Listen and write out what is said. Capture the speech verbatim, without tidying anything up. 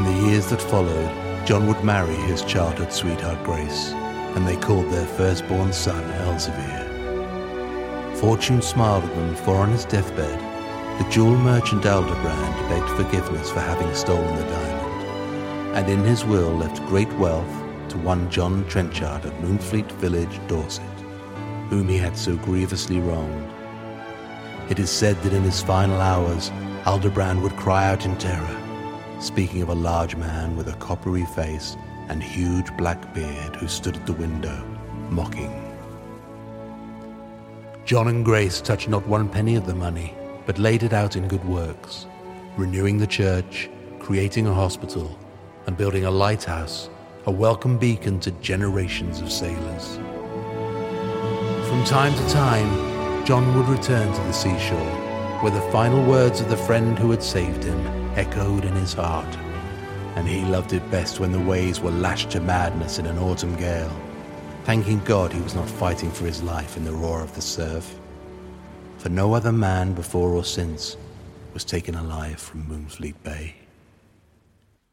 In the years that followed, John would marry his childhood sweetheart Grace, and they called their firstborn son Elzevir. Fortune smiled at them, for on his deathbed, the jewel merchant Aldebrand begged forgiveness for having stolen the diamond, and in his will left great wealth to one John Trenchard of Moonfleet Village, Dorset, whom he had so grievously wronged. It is said that in his final hours, Aldebrand would cry out in terror, speaking of a large man with a coppery face and huge black beard who stood at the window, mocking. John and Grace touched not one penny of the money, but laid it out in good works, renewing the church, creating a hospital, and building a lighthouse, a welcome beacon to generations of sailors. From time to time, John would return to the seashore, where the final words of the friend who had saved him echoed in his heart, and he loved it best when the waves were lashed to madness in an autumn gale, thanking God he was not fighting for his life in the roar of the surf, for no other man before or since was taken alive from Moonfleet Bay.